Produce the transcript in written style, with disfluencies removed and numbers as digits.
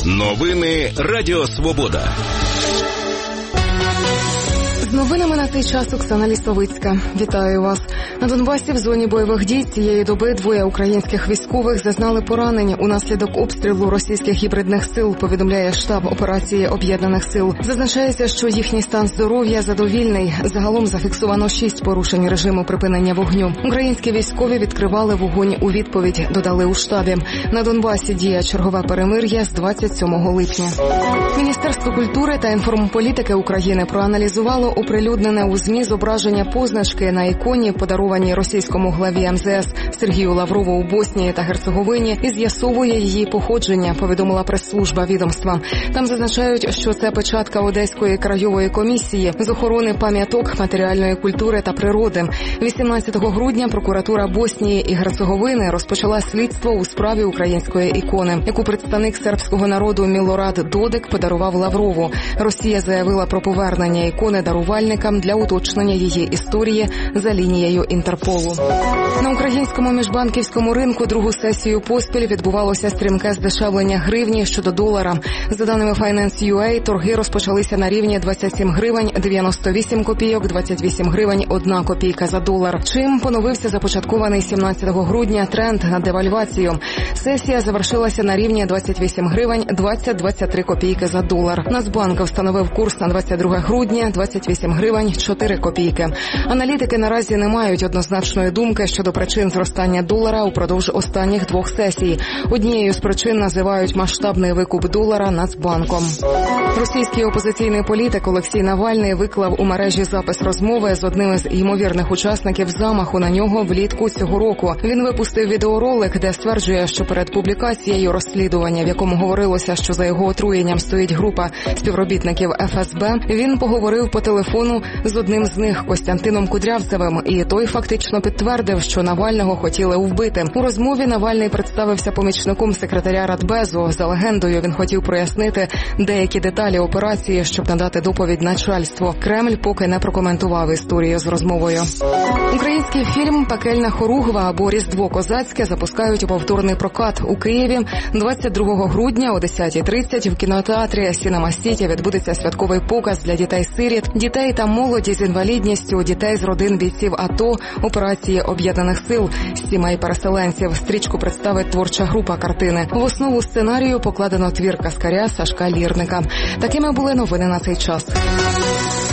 Новини Радіо Свобода. З новинами на цей час Оксана Лісовицька. Вітаю вас. На Донбасі в зоні бойових дій цієї доби двоє українських військових зазнали поранень унаслідок обстрілу російських гібридних сил, повідомляє штаб операції Об'єднаних сил. Зазначається, що їхній стан здоров'я задовільний. Загалом зафіксовано 6 порушень режиму припинення вогню. Українські військові відкривали вогонь у відповідь, додали у штабі. На Донбасі діє чергове перемир'я з 27 липня. Міністерство культури та інформполітики України проаналізувало оприлюднене у ЗМІ зображення позначки на іконі, подарованій російському главі МЗС Сергію Лаврову у Боснії та Герцеговині, і з'ясовує її походження, повідомила прес-служба відомства. Там зазначають, що це печатка Одеської краєвої комісії з охорони пам'яток матеріальної культури та природи. 18 грудня прокуратура Боснії і Герцеговини розпочала слідство у справі української ікони, яку представник сербського народу Мілорад Додик подарував Лаврову. Росія заявила про повернення ікони дарувальникам для уточнення її історії за лінією Інтерполу. На українському міжбанківському ринку другу сесію поспіль відбувалося стрімке здешевлення гривні щодо долара. За даними Finance.ua, торги розпочалися на рівні 27 гривень 98 копійок, 28 гривень 1 копійка за долар. Чим поновився започаткований 17 грудня тренд на девальвацію. Сесія завершилася на рівні 28 гривень 20-23 копійки за долар. Нацбанк встановив курс на 22 грудня 28 гривень 4 копійки. Аналітики наразі не мають однозначної думки щодо причин зростання долара упродовж останніх двох сесій. Однією з причин називають масштабний викуп долара Нацбанком. Російський опозиційний політик Олексій Навальний виклав у мережі запис розмови з одним із ймовірних учасників замаху на нього влітку цього року. Він випустив відеоролик, де стверджує, що перед публікацією розслідування, в якому говорилося, що за його отруєнням стоїть група співробітників ФСБ, він поговорив по телефону з одним з них, Костянтином Кудрявцевим, і той фактично підтвердив, що Навального хотіли вбити. У розмові Навальний представився помічником секретаря Радбезу. За легендою, він хотів прояснити деякі деталі операції, щоб надати доповідь начальству. Кремль поки не прокоментував історію з розмовою. Український фільм «Пекельна хоругва» або «Різдво козацьке» запускають у повторний прокат у Києві. 22 грудня о 10:30 в кінотеатрі «Сінема Сіті» відбудеться святковий показ для дітей-сиріт, дітей та молоді з інвалідністю, дітей з родин бійців АТО, операції Об'єднаних сил, сімей переселенців. Стрічку представить творча група картини. В основу сценарію покладено твір каскаря Сашка Лірника. Такими були новини на цей час.